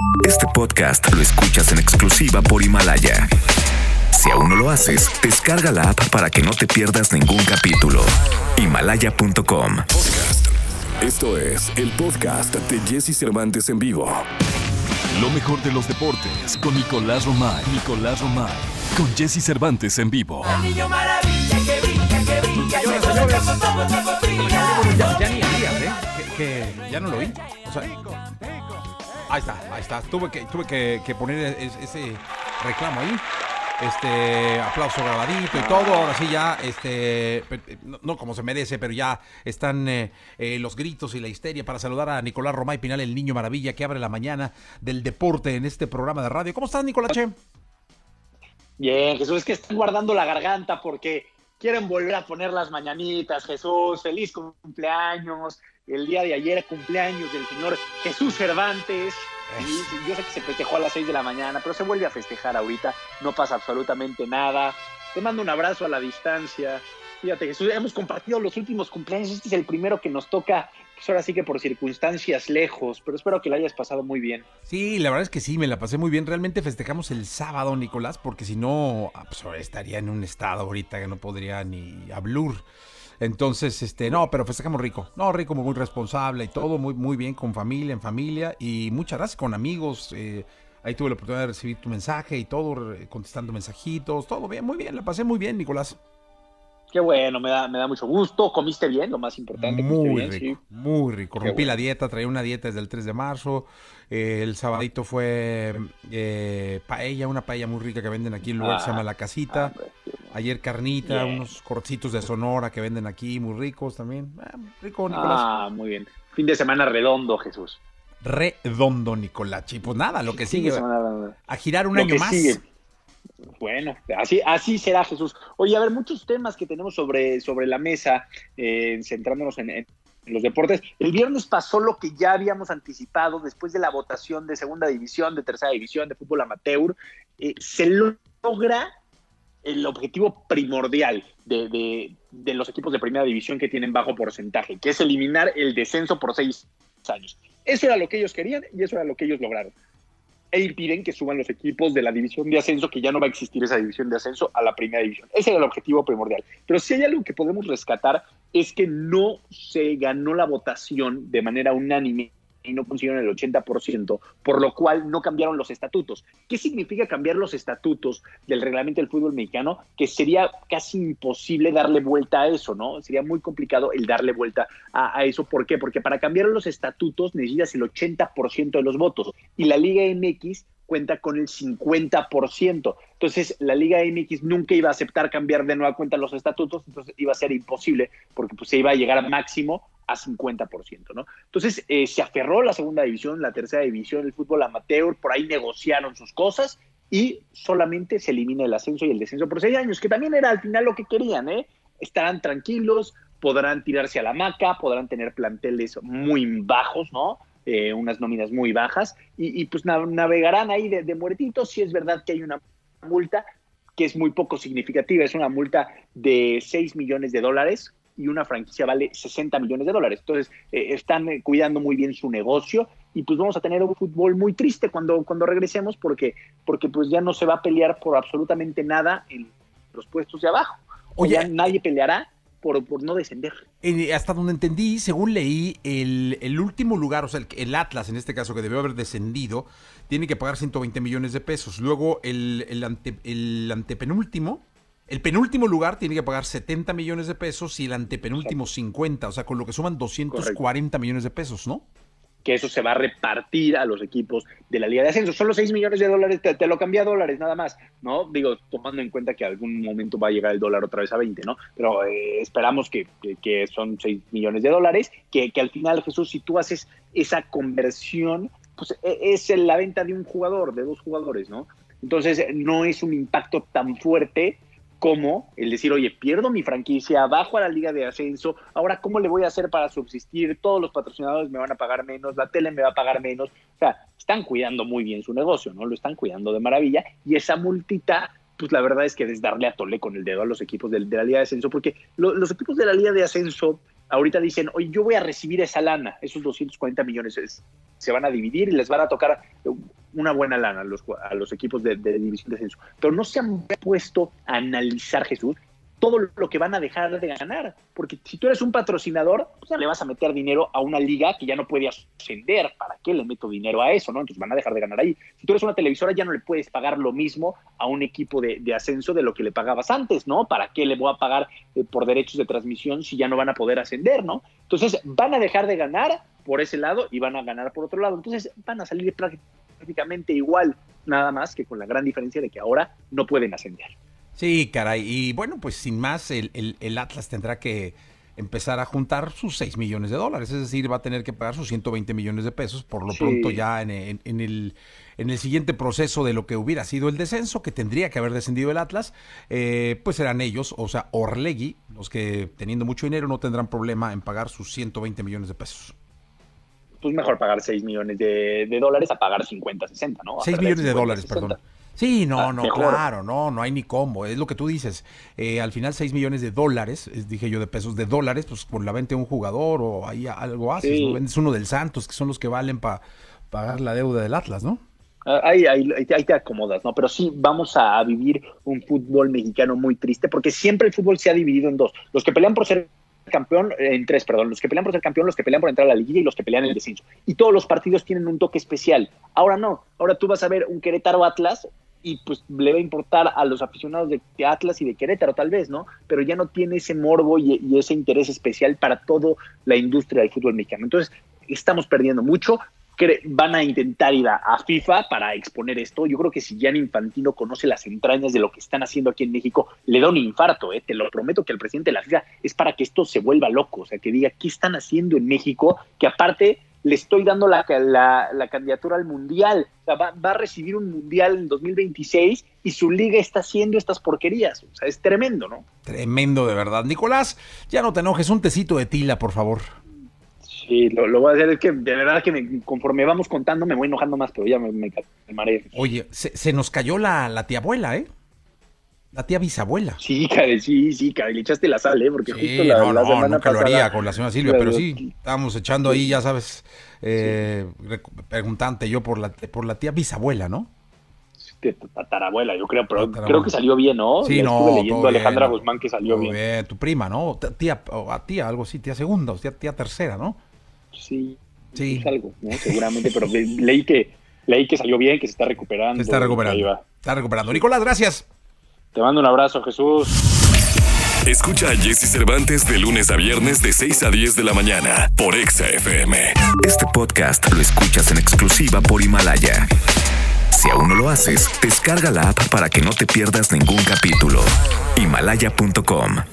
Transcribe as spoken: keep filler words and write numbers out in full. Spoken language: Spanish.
Este podcast lo escuchas en exclusiva por Himalaya. Si aún no lo haces, descarga la app para que no te pierdas ningún capítulo. Himalaya punto com. Podcast. Esto es el podcast de Jesse Cervantes en vivo. Lo mejor de los deportes con Nicolás Romay. Nicolás Romay. Con Jesse Cervantes en vivo. El niño maravilla que brinca, que brinca, que todo el campo, todo el campo brilla. Ya, ya ni días, ¿eh? Que, que ya no lo oí. O sea, ahí está, ahí está. Tuve que, tuve que, que poner es, ese reclamo ahí. Este, aplauso grabadito y todo. Ahora sí ya, este, no, no como se merece, pero ya están eh, eh, los gritos y la histeria para saludar a Nicolás Romay Pinal, el niño maravilla que abre la mañana del deporte en este programa de radio. ¿Cómo estás, Nicolás Che? Bien, Jesús, es que están guardando la garganta porque quieren volver a poner las mañanitas. Jesús, feliz cumpleaños. El día de ayer cumpleaños del señor Jesús Cervantes. Y yo sé que se festejó a las seis de la mañana, pero se vuelve a festejar ahorita. No pasa absolutamente nada. Te mando un abrazo a la distancia. Fíjate, Jesús, hemos compartido los últimos cumpleaños. Este es el primero que nos toca, pues ahora sí que por circunstancias lejos, pero espero que la hayas pasado muy bien. Sí, la verdad es que sí, me la pasé muy bien. Realmente festejamos el sábado, Nicolás, porque si no, pues, estaría en un estado ahorita que no podría ni hablar. Entonces, este, no, pero festejamos rico. No, rico, muy responsable y todo, muy, muy bien, con familia, en familia. Y muchas gracias, con amigos. Eh, ahí tuve la oportunidad de recibir tu mensaje y todo, contestando mensajitos, todo bien, muy bien, la pasé muy bien, Nicolás. Qué bueno, me da, me da mucho gusto. ¿Comiste bien? Lo más importante. Muy bien, rico, sí. muy rico. Qué Rompí bueno. la dieta, traía una dieta desde el tres de marzo. Eh, el sabadito fue eh, paella, una paella muy rica que venden aquí en un lugar Ah, que se llama La Casita. hombre, qué bueno. Ayer carnita, Bien. unos cortecitos de Sonora que venden aquí, muy ricos también. Ah, rico, Nicolás. Ah, muy bien. Fin de semana redondo, Jesús. Redondo, Nicolachi. Pues nada, lo que Fin sigue. de semana redondo. A girar un Lo año que más. sigue. Bueno, así, así será, Jesús. Oye, a ver, muchos temas que tenemos sobre, sobre la mesa, eh, centrándonos en, en los deportes. El viernes pasó lo que ya habíamos anticipado después de la votación de segunda división, de tercera división, de fútbol amateur. Eh, se logra el objetivo primordial de, de, de los equipos de primera división que tienen bajo porcentaje, que es eliminar el descenso por seis años. Eso era lo que ellos querían y eso era lo que ellos lograron. E impiden que suban los equipos de la división de ascenso, que ya no va a existir esa división de ascenso, a la primera división. Ese era el objetivo primordial. Pero si hay algo que podemos rescatar es que no se ganó la votación de manera unánime y no consiguieron el ochenta por ciento, por lo cual no cambiaron los estatutos. ¿Qué significa cambiar los estatutos del reglamento del fútbol mexicano? Que sería casi imposible darle vuelta a eso, ¿no? Sería muy complicado el darle vuelta a, a eso. ¿Por qué? Porque para cambiar los estatutos necesitas el ochenta por ciento de los votos y la Liga M X cuenta con el cincuenta por ciento. Entonces, la Liga M X nunca iba a aceptar cambiar de nueva cuenta los estatutos, entonces iba a ser imposible porque pues, se iba a llegar a máximo a cincuenta por ciento, ¿no? Entonces, eh, se aferró la segunda división, la tercera división, el fútbol amateur, por ahí negociaron sus cosas y solamente se elimina el ascenso y el descenso por seis años, que también era al final lo que querían, ¿eh? Estarán tranquilos, podrán tirarse a la hamaca, podrán tener planteles muy bajos, ¿no? Eh, unas nóminas muy bajas y, y pues navegarán ahí de, de muertitos. Si es verdad que hay una multa que es muy poco significativa, es una multa de seis millones de dólares y una franquicia vale sesenta millones de dólares. Entonces eh, están eh, cuidando muy bien su negocio y pues vamos a tener un fútbol muy triste cuando, cuando regresemos porque, porque pues ya no se va a pelear por absolutamente nada en los puestos de abajo. Oye, ya nadie peleará por, por no descender. Eh, hasta donde entendí, según leí, el, el último lugar, o sea, el, el Atlas en este caso, que debió haber descendido, tiene que pagar ciento veinte millones de pesos. Luego el, el, ante, el antepenúltimo, el penúltimo lugar tiene que pagar setenta millones de pesos y el antepenúltimo cincuenta, o sea, con lo que suman doscientos cuarenta Correcto. Millones de pesos, ¿no? Que eso se va a repartir a los equipos de la Liga de Ascenso. Solo seis millones de dólares, te, te lo cambia a dólares nada más, ¿no? Digo, tomando en cuenta que algún momento va a llegar el dólar otra vez a veinte, ¿no? Pero eh, esperamos que, que, que son seis millones de dólares, que, que al final, Jesús, si tú haces esa conversión, pues es la venta de un jugador, de dos jugadores, ¿no? Entonces, no es un impacto tan fuerte como el decir, oye, pierdo mi franquicia, bajo a la Liga de Ascenso, ahora ¿cómo le voy a hacer para subsistir? Todos los patrocinadores me van a pagar menos, la tele me va a pagar menos. O sea, están cuidando muy bien su negocio, ¿no? Lo están cuidando de maravilla, y esa multita, pues la verdad es que es darle a tole con el dedo a los equipos de, de la Liga de Ascenso, porque lo, los equipos de la Liga de Ascenso ahorita dicen, oye, yo voy a recibir esa lana, esos doscientos cuarenta millones es, se van a dividir y les van a tocar una buena lana a los, a los equipos de, de división de ascenso, pero no se han puesto a analizar, Jesús, todo lo que van a dejar de ganar, porque si tú eres un patrocinador, pues ya le vas a meter dinero a una liga que ya no puede ascender. ¿Para qué le meto dinero a eso, no? Entonces van a dejar de ganar ahí. Si tú eres una televisora, ya no le puedes pagar lo mismo a un equipo de, de ascenso de lo que le pagabas antes, ¿no? ¿Para qué le voy a pagar eh, por derechos de transmisión si ya no van a poder ascender, ¿no? Entonces van a dejar de ganar por ese lado y van a ganar por otro lado. Entonces van a salir prácticamente igual, nada más que con la gran diferencia de que ahora no pueden ascender. Sí, caray. Y bueno, pues sin más, el, el, el Atlas tendrá que empezar a juntar sus seis millones de dólares. Es decir, va a tener que pagar sus ciento veinte millones de pesos por lo sí. pronto ya en, en, en, el, en el siguiente proceso de lo que hubiera sido el descenso, que tendría que haber descendido el Atlas, eh, pues serán ellos, o sea, Orlegui, los que teniendo mucho dinero no tendrán problema en pagar sus ciento veinte millones de pesos. Pues mejor pagar seis millones de, de dólares a pagar cincuenta, sesenta, ¿no? seis millones de dólares, sesenta. Perdón. Sí, no, ah, no, mejor. Claro, no, no hay ni combo, es lo que tú dices. Eh, al final seis millones de dólares, es, dije yo de pesos, de dólares, pues por la venta de un jugador o ahí algo haces, sí. ¿no? Vendes uno del Santos, que son los que valen para pagar la deuda del Atlas, ¿no? Ahí, ahí, ahí te acomodas, ¿no? Pero sí vamos a vivir un fútbol mexicano muy triste, porque siempre el fútbol se ha dividido en dos. Los que pelean por ser campeón, en tres, perdón, los que pelean por ser campeón, los que pelean por entrar a la liguilla y los que pelean el descenso. Y todos los partidos tienen un toque especial. Ahora no, ahora tú vas a ver un Querétaro Atlas y pues le va a importar a los aficionados de Atlas y de Querétaro tal vez, ¿no? Pero ya no tiene ese morbo y, y ese interés especial para toda la industria del fútbol mexicano. Entonces, estamos perdiendo mucho. Van a intentar ir a, a FIFA para exponer esto. Yo creo que si Gianni Infantino conoce las entrañas de lo que están haciendo aquí en México, le da un infarto, ¿eh? Te lo prometo que el presidente de la FIFA es para que esto se vuelva loco, o sea, que diga, ¿qué están haciendo en México? Que aparte le estoy dando la, la, la candidatura al Mundial, o sea, va, va a recibir un Mundial en dos mil veintiséis y su liga está haciendo estas porquerías, o sea, es tremendo, ¿no? Tremendo, de verdad. Nicolás, ya no te enojes, un tecito de tila, por favor. Sí, lo, lo voy a hacer, es que de verdad que me, conforme vamos contando me voy enojando más, pero ya me, me calmaré. Oye, se, se nos cayó la, la tía abuela, ¿eh? La tía bisabuela. Sí, caray, sí, sí, caray, le echaste la sal, ¿eh? Porque sí, justo la, no, la no, semana nunca pasada... lo haría con la señora Silvia, pero, pero sí, estábamos echando sí. ahí, ya sabes, eh, sí. preguntante yo por la, por la tía bisabuela, ¿no? Tatarabuela, yo creo, pero tatarabuela. Creo que salió bien, ¿no? Sí, ya no, estuve leyendo a Alejandra bien, Guzmán que salió bien. bien. Tu prima, ¿no? Tía, o a tía, algo así, tía segunda, o tía, tía tercera, ¿no? Sí, sí. Es algo, ¿no? Seguramente, pero leí que leí que salió bien, que se está recuperando. Se está recuperando. Está recuperando. Nicolás, gracias. Te mando un abrazo, Jesús. Escucha a Jesse Cervantes de lunes a viernes de seis a diez de la mañana por Exa F M. Este podcast lo escuchas en exclusiva por Himalaya. Si aún no lo haces, descarga la app para que no te pierdas ningún capítulo. Himalaya punto com